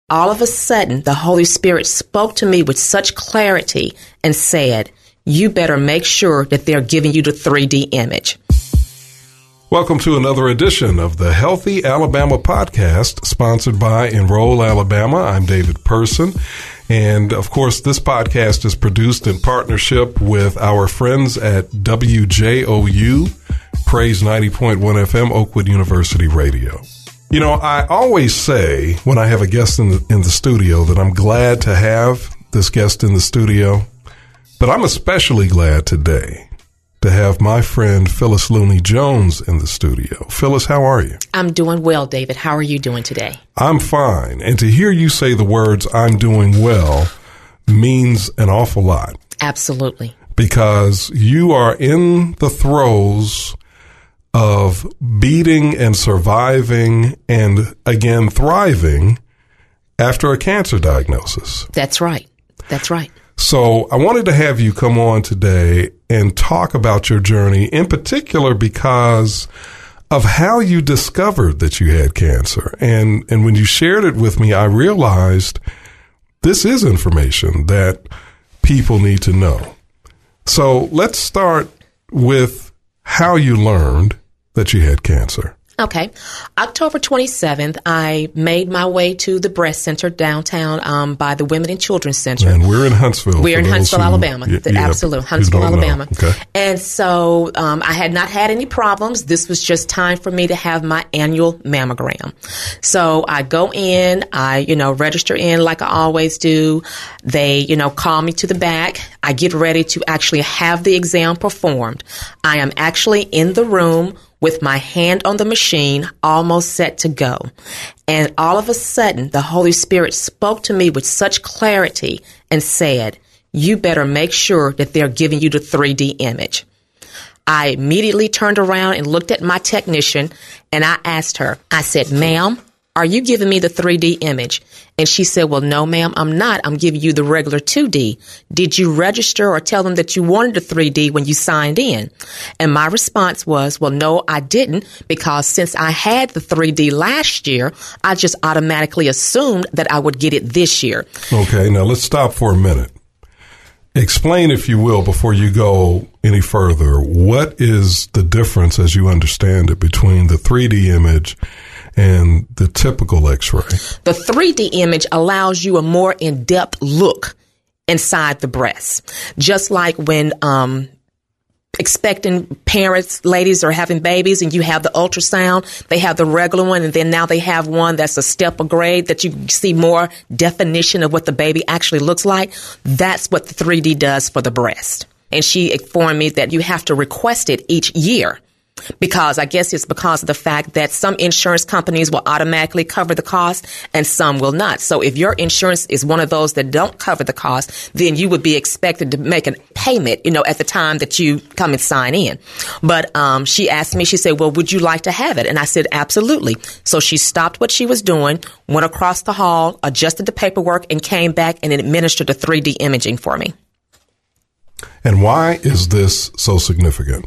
all of a sudden, the Holy Spirit spoke to me with such clarity and said, you better make sure that they're giving you the 3D image. Welcome to another edition of the Healthy Alabama podcast, sponsored by Enroll Alabama. I'm David Person. And of course, this podcast is produced in partnership with our friends at WJOU, Praise 90.1 FM, Oakwood University Radio. You know, I always say when I have a guest in the studio that I'm glad to have this guest in the studio, but I'm especially glad today to have my friend Phyllis Looney Jones in the studio. Phyllis, how are you? I'm doing well, David. How are you doing today? I'm fine. And to hear you say the words, I'm doing well, means an awful lot. Absolutely. Because you are in the throes of beating and surviving and, again, thriving after a cancer diagnosis. That's right. That's right. So I wanted to have you come on today and talk about your journey, in particular because of how you discovered that you had cancer. And when you shared it with me, I realized this is information that people need to know. So let's start with how you learned that you had cancer. Okay. October 27th, I made my way to the breast center downtown by the Women and Children's Center. And we're in Huntsville. We're in Huntsville, Alabama. Absolutely. Huntsville, Alabama. Okay. And so I had not had any problems. This was just time for me to have my annual mammogram. So I go in, I register in like I always do. They, call me to the back. I get ready to actually have the exam performed. I am actually in the room with my hand on the machine, almost set to go. And all of a sudden, the Holy Spirit spoke to me with such clarity and said, you better make sure that they're giving you the 3D image. I immediately turned around and looked at my technician, and I asked her, I said, ma'am, are you giving me the 3D image? And she said, well, no, ma'am, I'm not. I'm giving you the regular 2D. Did you register or tell them that you wanted the 3D when you signed in? And my response was, well, no, I didn't, because since I had the 3D last year, I just automatically assumed that I would get it this year. Okay, now let's stop for a minute. Explain, if you will, before you go any further, what is the difference, as you understand it, between the 3D image and the typical X-ray? The 3D image allows you a more in-depth look inside the breast. Just like when expecting parents, ladies are having babies and you have the ultrasound, they have the regular one, and then now they have one that's a step of grade that you see more definition of what the baby actually looks like. That's what the 3D does for the breast. And she informed me that you have to request it each year, because I guess it's because of the fact that some insurance companies will automatically cover the cost and some will not. So if your insurance is one of those that don't cover the cost, then you would be expected to make a payment, at the time that you come and sign in. But she asked me, she said, well, would you like to have it? And I said, absolutely. So she stopped what she was doing, went across the hall, adjusted the paperwork, and came back and administered the 3D imaging for me. And why is this so significant?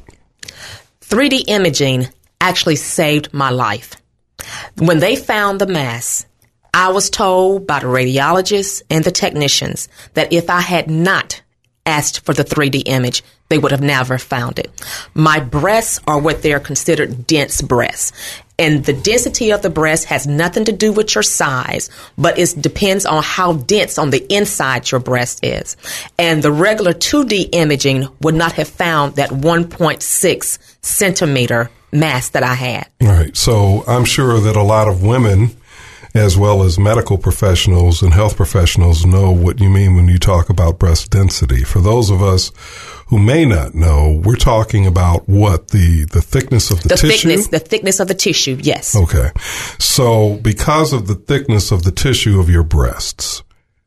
3D imaging actually saved my life. When they found the mass, I was told by the radiologists and the technicians that if I had not asked for the 3D image, they would have never found it. My breasts are what they're considered dense breasts. And the density of the breast has nothing to do with your size, but it depends on how dense on the inside your breast is. And the regular 2D imaging would not have found that 1.6 centimeter mass that I had. Right. So I'm sure that a lot of women, as well as medical professionals and health professionals, know what you mean when you talk about breast density. For those of us who may not know, we're talking about what? The thickness of the tissue? The thickness of the tissue, yes. Okay. So because of the thickness of the tissue of your breasts,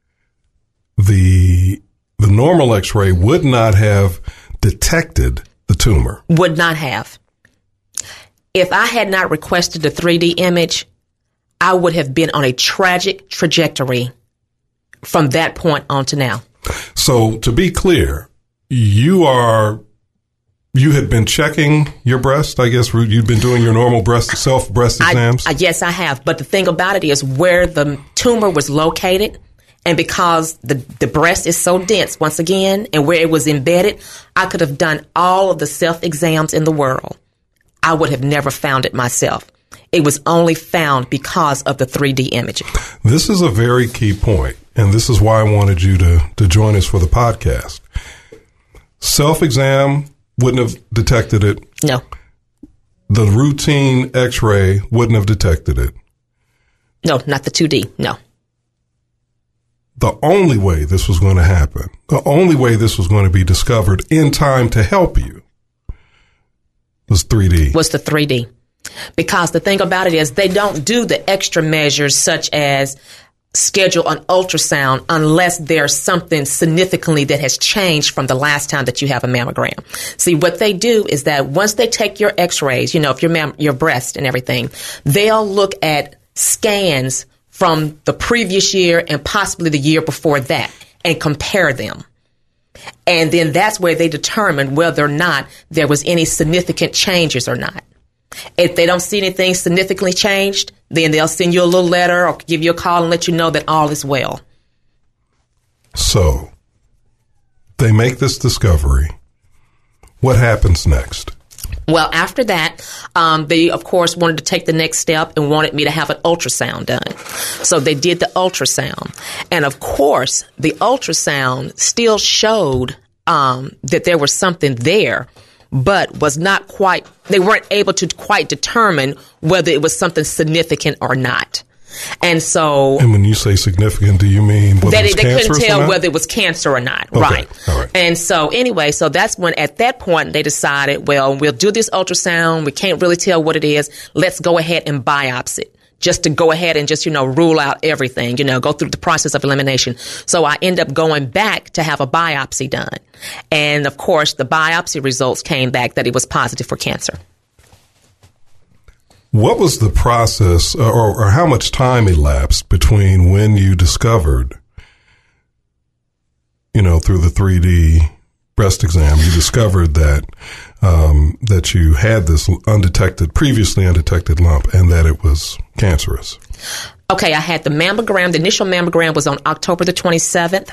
the normal X-ray would not have detected the tumor. Would not have. If I had not requested the 3D image, I would have been on a tragic trajectory from that point on to now. So to be clear, you are You had been checking your breast, I guess. You'd been doing your normal self-breast exams? Yes, I have. But the thing about it is where the tumor was located, and because the breast is so dense, once again, and where it was embedded, I could have done all of the self-exams in the world. I would have never found it myself. It was only found because of the 3D imaging. This is a very key point, and this is why I wanted you to join us for the podcast. Self-exam wouldn't have detected it. No. The routine x-ray wouldn't have detected it. No, not the 2D. No. The only way this was going to happen, the only way this was going to be discovered in time to help you was 3D. Was the 3D. Because the thing about it is they don't do the extra measures such as schedule an ultrasound unless there's something significantly that has changed from the last time that you have a mammogram. See, what they do is that once they take your x-rays, if your breast and everything, they'll look at scans from the previous year and possibly the year before that and compare them. And then that's where they determine whether or not there was any significant changes or not. If they don't see anything significantly changed, then they'll send you a little letter or give you a call and let you know that all is well. So, they make this discovery. What happens next? Well, after that, they, of course, wanted to take the next step and wanted me to have an ultrasound done. So they did the ultrasound. And, of course, the ultrasound still showed that there was something there, but was not quite, they weren't able to quite determine whether it was something significant or not. And so, and when you say significant, do you mean whether that it was they couldn't tell whether it was cancer or not, okay. Right? All right. And so, anyway, so that's when at that point they decided, well, we'll do this ultrasound. We can't really tell what it is. Let's go ahead and biopsy it, just to go ahead and just rule out everything. Go through the process of elimination. So I end up going back to have a biopsy done, and of course, the biopsy results came back that it was positive for cancer. What was the process or how much time elapsed between when you discovered, through the 3D breast exam, you discovered that that you had this previously undetected lump and that it was cancerous? Okay, I had the mammogram. The initial mammogram was on October the 27th.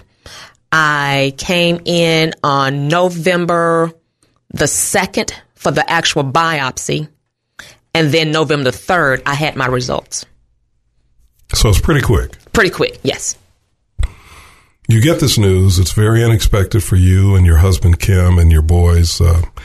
I came in on November the 2nd for the actual biopsy. And then November the 3rd, I had my results. So it's pretty quick. Pretty quick, yes. You get this news. It's very unexpected for you and your husband, Kim, and your boys,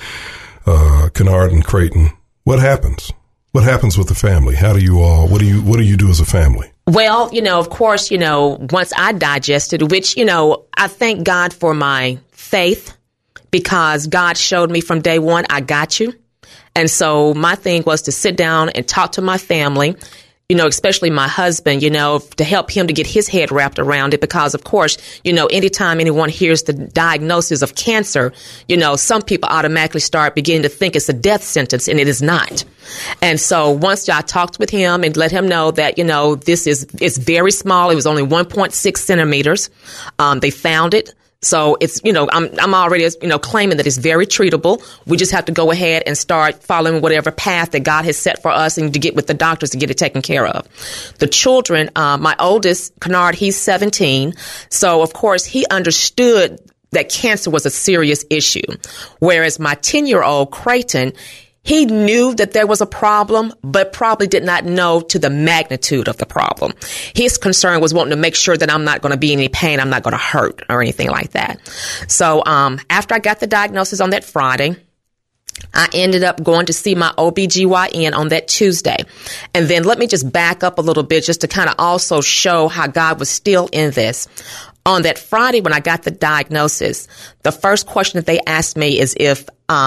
Kennard and Creighton. What happens? What happens with the family? How do you all, what do you do as a family? Well, of course, once I digested, which, I thank God for my faith, because God showed me from day one, I got you. And so my thing was to sit down and talk to my family, especially my husband, to help him to get his head wrapped around it. Because, of course, anytime anyone hears the diagnosis of cancer, some people automatically start beginning to think it's a death sentence, and it is not. And so once I talked with him and let him know that, it's very small. It was only 1.6 centimeters. They found it. So it's, I'm already, claiming that it's very treatable. We just have to go ahead and start following whatever path that God has set for us and to get with the doctors to get it taken care of. The children, my oldest, Kennard, he's 17. So, of course, he understood that cancer was a serious issue. Whereas my 10-year-old, Creighton, he knew that there was a problem, but probably did not know to the magnitude of the problem. His concern was wanting to make sure that I'm not going to be in any pain, I'm not going to hurt or anything like that. So after I got the diagnosis on that Friday, I ended up going to see my OBGYN on that Tuesday. And then let me just back up a little bit just to kind of also show how God was still in this. On that Friday when I got the diagnosis, the first question that they asked me is if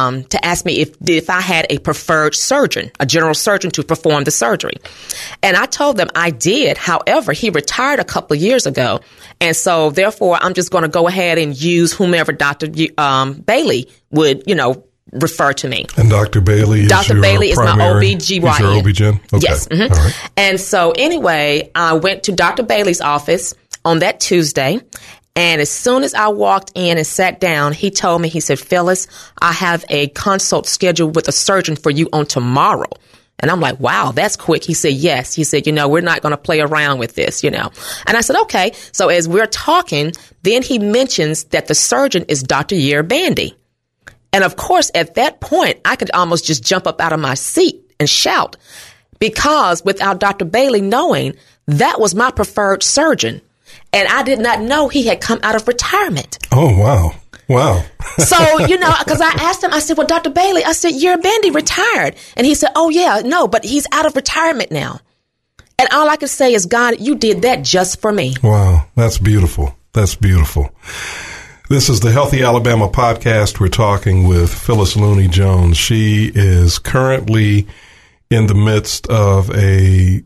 I had a preferred surgeon, a general surgeon to perform the surgery. And I told them I did. However, he retired a couple of years ago. And so therefore, I'm just going to go ahead and use whomever Dr. Bailey would, refer to me. And Dr. Bailey is Dr. Bailey is my OBGYN. He's your OB-GYN? Okay. Yes. Mm-hmm. All right. And so anyway, I went to Dr. Bailey's office on that Tuesday, And as soon as I walked in and sat down, he told me, he said, Phyllis, I have a consult scheduled with a surgeon for you on tomorrow. And I'm like, wow, that's quick. He said, yes. He said, we're not going to play around with this, And I said, okay. So as we're talking, then he mentions that the surgeon is Dr. Yair Bandy. And of course, at that point, I could almost just jump up out of my seat and shout, because without Dr. Bailey knowing, that was my preferred surgeon. And I did not know he had come out of retirement. Oh, wow. Wow. So, because I asked him, I said, well, Dr. Bailey, I said, Yair Bandy retired. And he said, oh, yeah, no, but he's out of retirement now. And all I could say is, God, you did that just for me. Wow. That's beautiful. That's beautiful. This is the Healthy Alabama podcast. We're talking with Phyllis Looney Jones. She is currently in the midst of a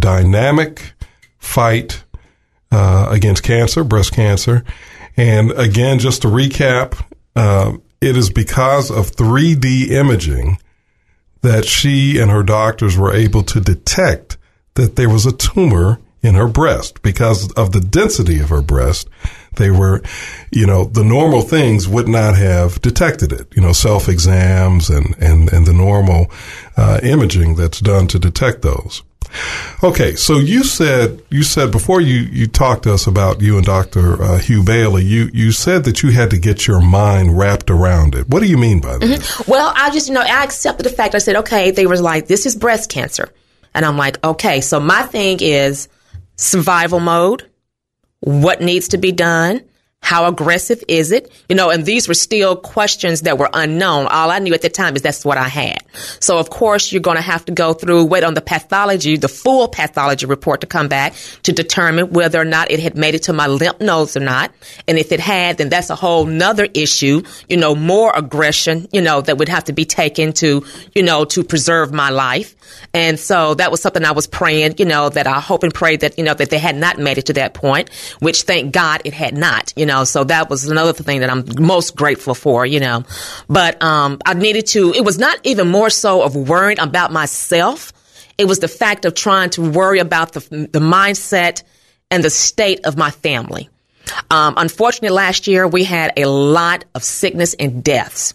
dynamic fight against cancer, breast cancer. And again, just to recap, it is because of 3D imaging that she and her doctors were able to detect that there was a tumor in her breast. Because of the density of her breast, they were, the normal things would not have detected it, self-exams and the normal imaging that's done to detect those. Okay, so you said before you talked to us about you and Dr. Hugh Bailey, you said that you had to get your mind wrapped around it. What do you mean by that? Mm-hmm. Well, I just, I accepted the fact. I said, okay, they were like, this is breast cancer. And I'm like, okay, so my thing is survival mode. What needs to be done? How aggressive is it? And these were still questions that were unknown. All I knew at the time is that's what I had. So, of course, you're going to have to wait on the pathology, the full pathology report to come back to determine whether or not it had made it to my lymph nodes or not. And if it had, then that's a whole nother issue, more aggression, that would have to be taken to preserve my life. And so that was something I was praying, that I hope and pray that, that they had not made it to that point, which thank God it had not, so that was another thing that I'm most grateful for, but, I needed to, it was not even more so of worrying about myself. It was the fact of trying to worry about the mindset and the state of my family. Unfortunately, last year we had a lot of sickness and deaths.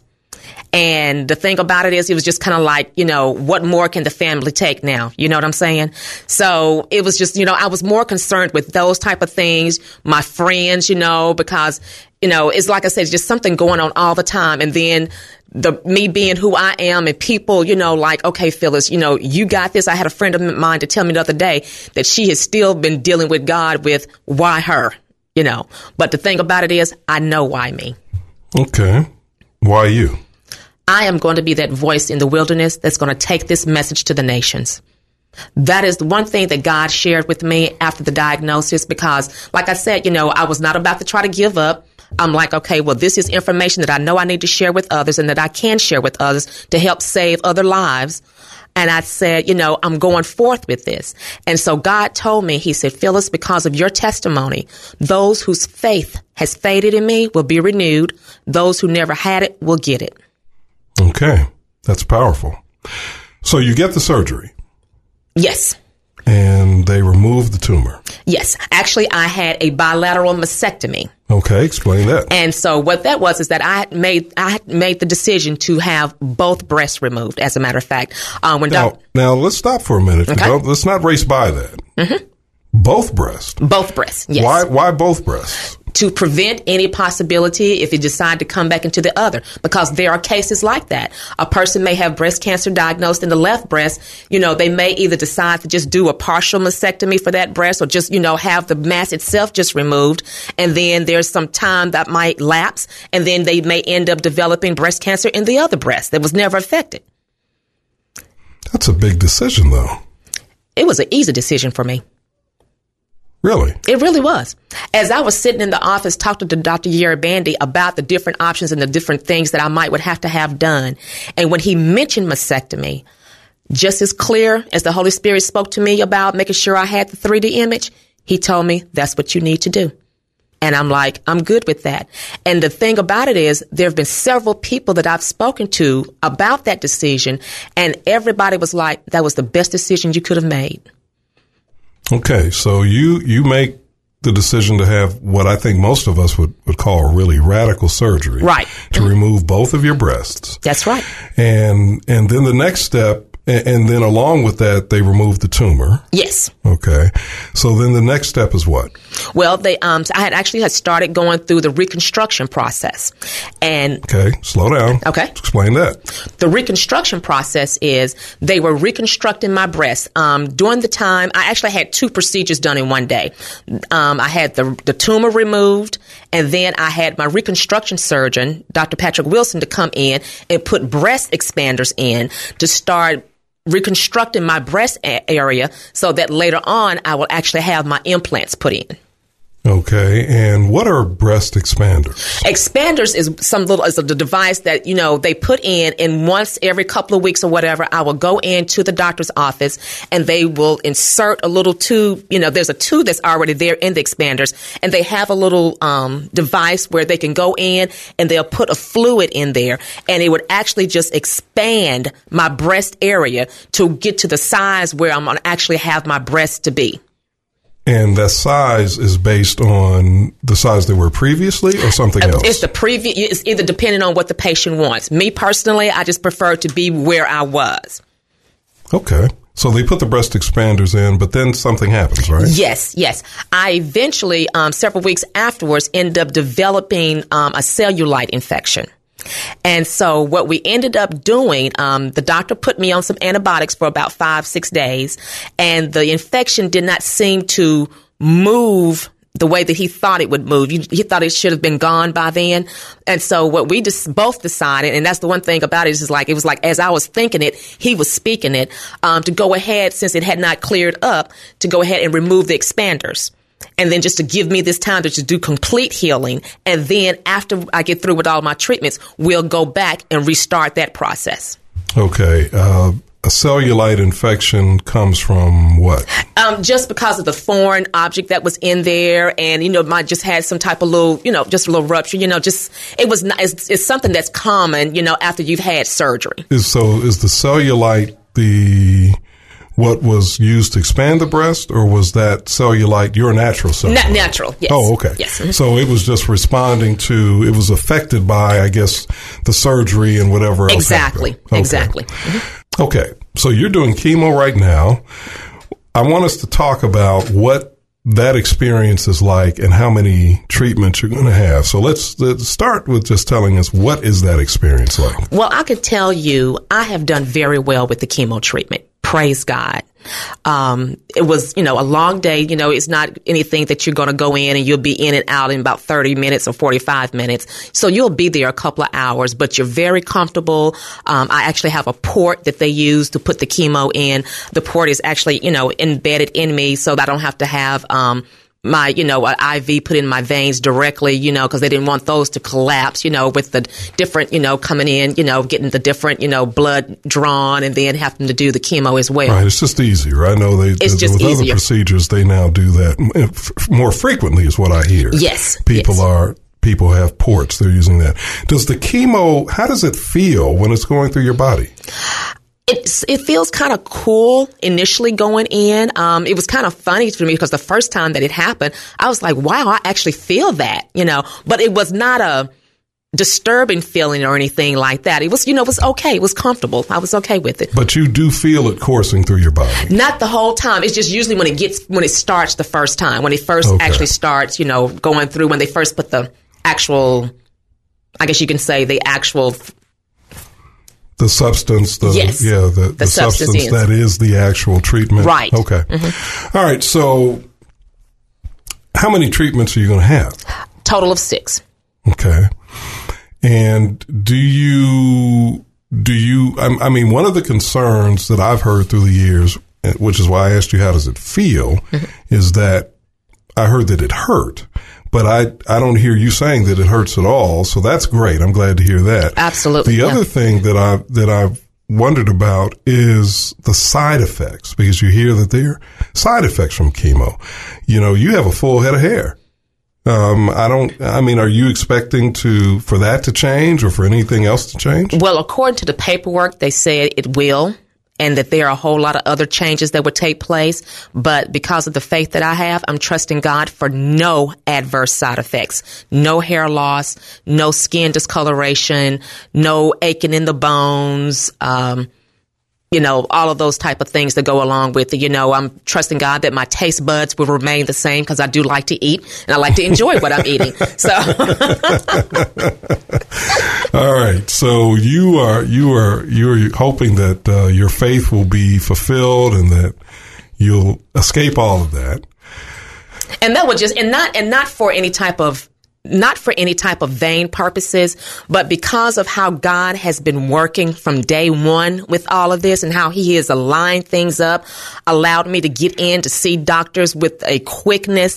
And the thing about it is, it was just kind of like, what more can the family take now? You know what I'm saying? So it was just, I was more concerned with those type of things, my friends, because, it's like I said, it's just something going on all the time. And then me being who I am and people, like, okay, Phyllis, you got this. I had a friend of mine to tell me the other day that she has still been dealing with God with why her, But the thing about it is, I know why me. Okay. Why you? I am going to be that voice in the wilderness that's going to take this message to the nations. That is the one thing that God shared with me after the diagnosis, because like I said, I was not about to try to give up. I'm like, okay, well, this is information that I know I need to share with others and that I can share with others to help save other lives. And I said, I'm going forth with this. And so God told me, he said, Phyllis, because of your testimony, those whose faith has faded in me will be renewed. Those who never had it will get it. Okay. That's powerful. So you get the surgery. Yes. And they remove the tumor. Yes. Actually, I had a bilateral mastectomy. Okay. Explain that. And so what that was is that I had made the decision to have both breasts removed, as a matter of fact. Now, let's stop for a minute. Okay. Let's not race by that. Mm-hmm. Both breasts? Both breasts, yes. Why both breasts? To prevent any possibility if you decide to come back into the other, because there are cases like that. A person may have breast cancer diagnosed in the left breast. They may either decide to just do a partial mastectomy for that breast or just, have the mass itself just removed. And then there's some time that might lapse, and then they may end up developing breast cancer in the other breast that was never affected. That's a big decision, though. It was an easy decision for me. Really? It really was. As I was sitting in the office talking to Dr. Yair Bandy about the different options and the different things that I would have to have done, and when he mentioned mastectomy, just as clear as the Holy Spirit spoke to me about making sure I had the 3D image, he told me that's what you need to do. And I'm like, I'm good with that. And the thing about it is, there have been several people that I've spoken to about that decision, and everybody was like, that was the best decision you could have made. Okay, so you make the decision to have what I think most of us would call a really radical surgery. Right. To remove both of your breasts. That's right. And then the next step, and then along with that, they removed the tumor. Yes. Okay. So then the next step is what? Well, I had started going through the reconstruction process. And okay, slow down. Okay. Explain that. The reconstruction process is they were reconstructing my breast. During the time, I actually had 2 procedures done in one day. I had the tumor removed, and then I had my reconstruction surgeon, Dr. Patrick Wilson, to come in and put breast expanders in to start reconstructing my breast area so that later on I will actually have my implants put in. Okay, and what are breast expanders? Expanders is the device that, they put in, and once every couple of weeks or whatever, I will go into the doctor's office and they will insert a little tube. There's a tube that's already there in the expanders, and they have a little device where they can go in and they'll put a fluid in there, and it would actually just expand my breast area to get to the size where I'm going to actually have my breasts to be. And that size is based on the size they were previously or something else? It's either depending on what the patient wants. Me personally, I just prefer to be where I was. Okay. So they put the breast expanders in, but then something happens, right? Yes. I eventually, several weeks afterwards, ended up developing a cellulite infection. And so what we ended up doing, the doctor put me on some antibiotics for about 5-6 days, and the infection did not seem to move the way that he thought it would move. He thought it should have been gone by then. And so what we just both decided, and that's the one thing about it, is it was like as I was thinking it, he was speaking it, to go ahead, since it had not cleared up, to go ahead and remove the expanders. And then just to give me this time to do complete healing. And then after I get through with all my treatments, we'll go back and restart that process. Okay. A cellulite infection comes from what? Just because of the foreign object that was in there. And, might just had some type of little, just a little rupture, it's something that's common, after you've had surgery. So is the cellulite what was used to expand the breast, or was that cellulite your natural cellulite? Natural, yes. Oh, okay. Yes. Mm-hmm. So it was just it was affected by, I guess, the surgery and whatever else Exactly. happened. Okay. Exactly. Mm-hmm. Okay. So you're doing chemo right now. I want us to talk about what that experience is like and how many treatments you're going to have. So let's start with just telling us, what is that experience like? Well, I could tell you I have done very well with the chemo treatment. Praise God. It was, a long day. It's not anything that you're going to go in and you'll be in and out in about 30 minutes or 45 minutes. So you'll be there a couple of hours, but you're very comfortable. I actually have a port that they use to put the chemo in. The port is actually, embedded in me, so that I don't have to have, my, IV put in my veins directly, because they didn't want those to collapse, with the different, coming in, getting the different, blood drawn and then having to do the chemo as well. Right. It's just easier. I know with easier. Other procedures, they now do that more frequently is what I hear. Yes. People have ports. They're using that. Does the chemo, how does it feel when it's going through your body? It feels kind of cool initially going in. It was kind of funny for me because the first time that it happened, I was like, wow, I actually feel that, but it was not a disturbing feeling or anything like that. It was, it was okay. It was comfortable. I was okay with it. But you do feel it coursing through your body? Not the whole time. It's just usually when it starts the first time, when it first actually starts, going through, when they first put the actual, I guess you can say the actual the substance, the substance that is the actual treatment. Right. Okay. Mm-hmm. All right. So how many treatments are you going to have? Total of 6. Okay. And do you, I mean, one of the concerns that I've heard through the years, which is why I asked you, how does it feel, is that I heard that it hurt. But I don't hear you saying that it hurts at all. So that's great. I'm glad to hear that. Absolutely. The other thing that I've wondered about is the side effects, because you hear that there are side effects from chemo. You have a full head of hair. Are you expecting for that to change or for anything else to change? Well, according to the paperwork, they said it will. and that there are a whole lot of other changes that would take place. But because of the faith that I have, I'm trusting God for no adverse side effects, no hair loss, no skin discoloration, no aching in the bones, all of those type of things that go along with it. I'm trusting God that my taste buds will remain the same because I do like to eat and I like to enjoy what I'm eating. So, all right. So you are hoping that your faith will be fulfilled and that you'll escape all of that. And that would not for any type of vain purposes, but because of how God has been working from day one with all of this and how he has aligned things up, allowed me to get in to see doctors with a quickness,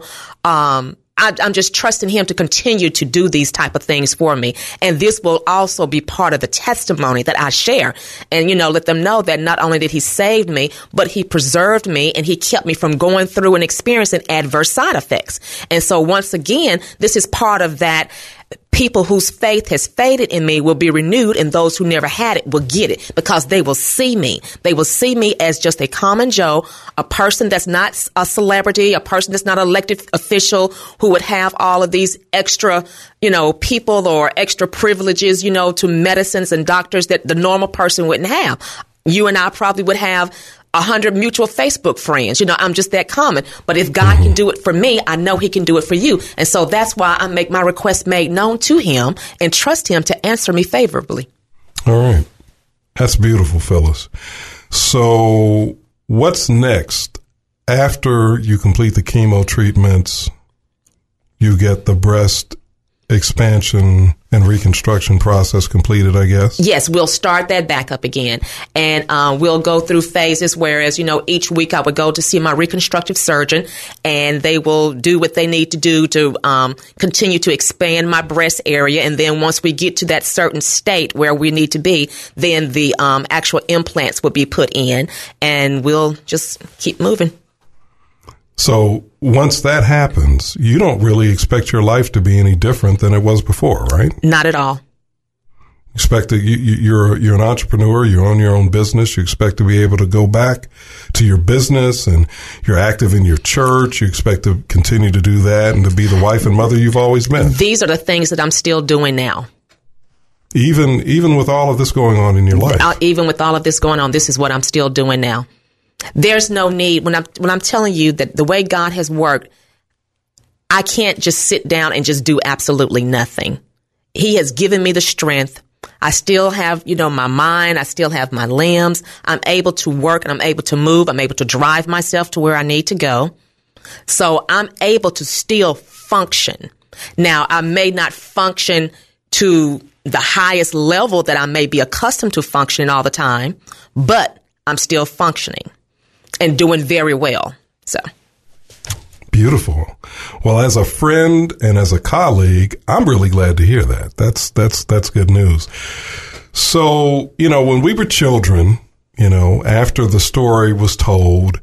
I'm just trusting him to continue to do these type of things for me. And this will also be part of the testimony that I share. And, let them know that not only did he save me, but he preserved me and he kept me from going through and experiencing adverse side effects. And so once again, this is part of that. People whose faith has faded in me will be renewed, and those who never had it will get it because they will see me. They will see me as just a common Joe, a person that's not a celebrity, a person that's not an elected official who would have all of these extra, people or extra privileges, to medicines and doctors that the normal person wouldn't have. You and I probably would have 100 mutual Facebook friends. I'm just that common. But if God can do it for me, I know he can do it for you. And so that's why I make my request made known to him and trust him to answer me favorably. All right. That's beautiful, Phyllis. So what's next? After you complete the chemo treatments, you get the breast expansion and reconstruction process completed, I guess? Yes, we'll start that back up again. And we'll go through phases, whereas, each week I would go to see my reconstructive surgeon, and they will do what they need to do to continue to expand my breast area. And then once we get to that certain state where we need to be, then the actual implants will be put in, and we'll just keep moving. So once that happens, you don't really expect your life to be any different than it was before, right? Not at all. Expect that you're an entrepreneur, you own your own business, you expect to be able to go back to your business, and you're active in your church, you expect to continue to do that and to be the wife and mother you've always been. These are the things that I'm still doing now. Even with all of this going on in your life? Even with all of this going on, this is what I'm still doing now. There's no need when I'm telling you that the way God has worked, I can't just sit down and just do absolutely nothing. He has given me the strength. I still have, my mind. I still have my limbs. I'm able to work and I'm able to move. I'm able to drive myself to where I need to go. So I'm able to still function. Now, I may not function to the highest level that I may be accustomed to functioning all the time, but I'm still functioning and doing very well. So beautiful. Well, as a friend and as a colleague, I'm really glad to hear that. That's good news. So, when we were children, after the story was told,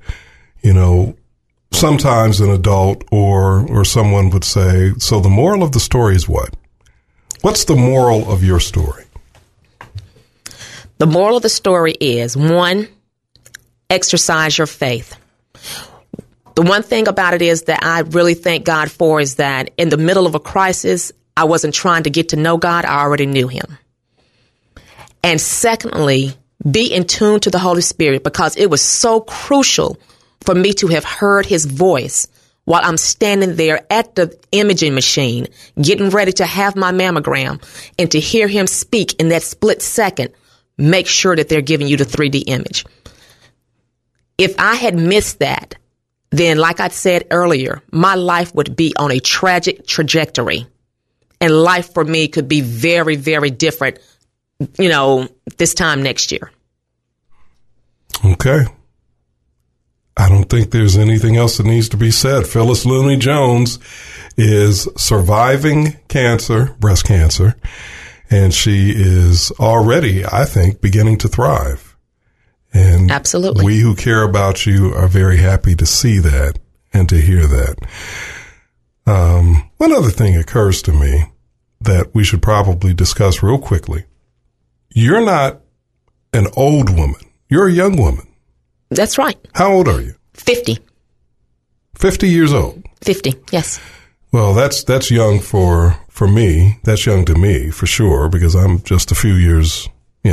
sometimes an adult or someone would say, so the moral of the story is what? What's the moral of your story? The moral of the story is, 1, exercise your faith. The one thing about it is that I really thank God for is that in the middle of a crisis, I wasn't trying to get to know God. I already knew him. And secondly, be in tune to the Holy Spirit, because it was so crucial for me to have heard his voice while I'm standing there at the imaging machine, getting ready to have my mammogram, and to hear him speak in that split second, make sure that they're giving you the 3D image. If I had missed that, then like I said earlier, my life would be on a tragic trajectory. And life for me could be very, very different, this time next year. Okay. I don't think there's anything else that needs to be said. Phyllis Looney Jones is surviving cancer, breast cancer, and she is already, I think, beginning to thrive. And absolutely, we who care about you are very happy to see that and to hear that. One other thing occurs to me that we should probably discuss real quickly. You're not an old woman. You're a young woman. That's right. How old are you? 50. 50 years old. 50, yes. Well, that's young for me. That's young to me, for sure, because I'm just a few years,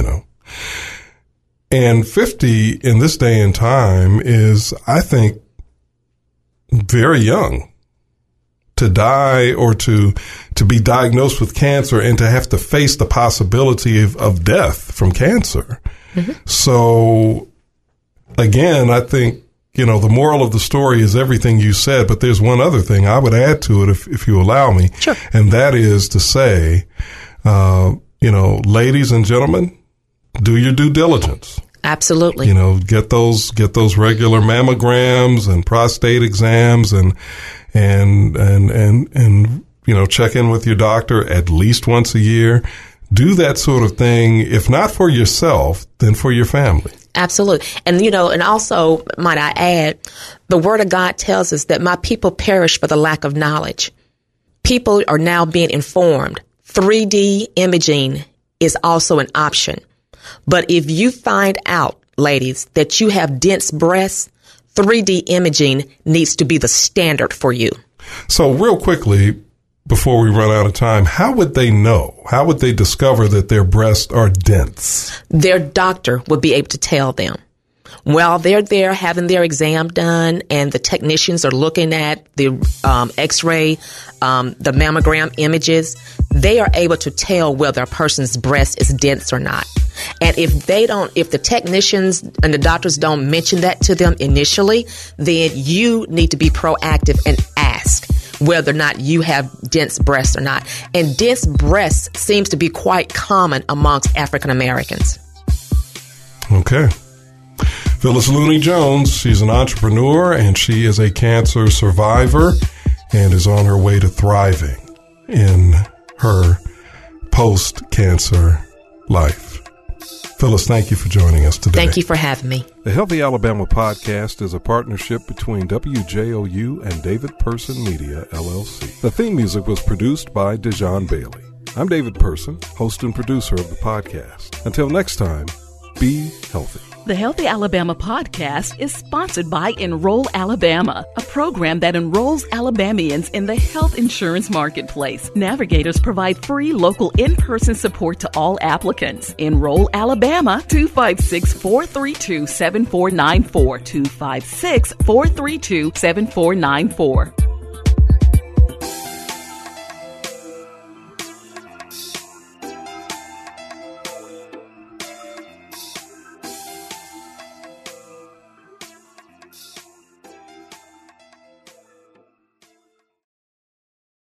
And 50 in this day and time is, I think, very young to die or to be diagnosed with cancer and to have to face the possibility of death from cancer. Mm-hmm. So, again, I think, the moral of the story is everything you said, but there's one other thing I would add to it if you allow me. Sure. And that is to say, ladies and gentlemen, do your due diligence. Absolutely. Get those regular mammograms and prostate exams and check in with your doctor at least once a year. Do that sort of thing, if not for yourself, then for your family. Absolutely. And, and also, might I add, the Word of God tells us that my people perish for the lack of knowledge. People are now being informed. 3D imaging is also an option. But if you find out, ladies, that you have dense breasts, 3D imaging needs to be the standard for you. So real quickly, before we run out of time, how would they know? How would they discover that their breasts are dense? Their doctor would be able to tell them. While they're there having their exam done and the technicians are looking at the x-ray, the mammogram images, they are able to tell whether a person's breast is dense or not. And if the technicians and the doctors don't mention that to them initially, then you need to be proactive and ask whether or not you have dense breasts or not. And dense breasts seems to be quite common amongst African Americans. Okay. Phyllis Looney Jones, she's an entrepreneur and she is a cancer survivor and is on her way to thriving in her post-cancer life. Phyllis, thank you for joining us today. Thank you for having me. The Healthy Alabama podcast is a partnership between WJOU and David Person Media, LLC. The theme music was produced by Dejon Bailey. I'm David Person, host and producer of the podcast. Until next time, be healthy. The Healthy Alabama podcast is sponsored by Enroll Alabama, a program that enrolls Alabamians in the health insurance marketplace. Navigators provide free local in-person support to all applicants. Enroll Alabama, 256-432-7494, 256-432-7494.